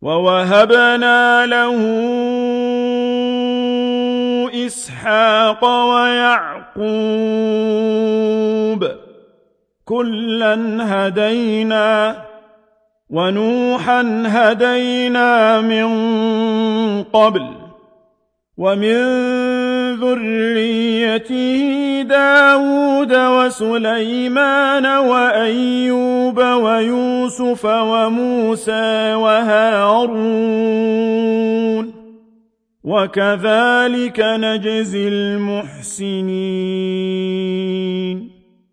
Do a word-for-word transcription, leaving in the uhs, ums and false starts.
وَوَهَبْنَا لَهُ إِسْحَاقَ وَيَعْقُوبَ ۚ كُلًّا هَدَيْنَا وَنُوحًا هَدَيْنَا مِن قَبْلُ ۖ وَمِن ذُرِّيَّتِهِ دَاوُودَ وَسُلَيْمَانَ وَأَيُّوبَ وَيُوسُفَ وَمُوسَىٰ وَهَارُونَ ۚ وَكَذَٰلِكَ نَجْزِي الْمُحْسِنِينَ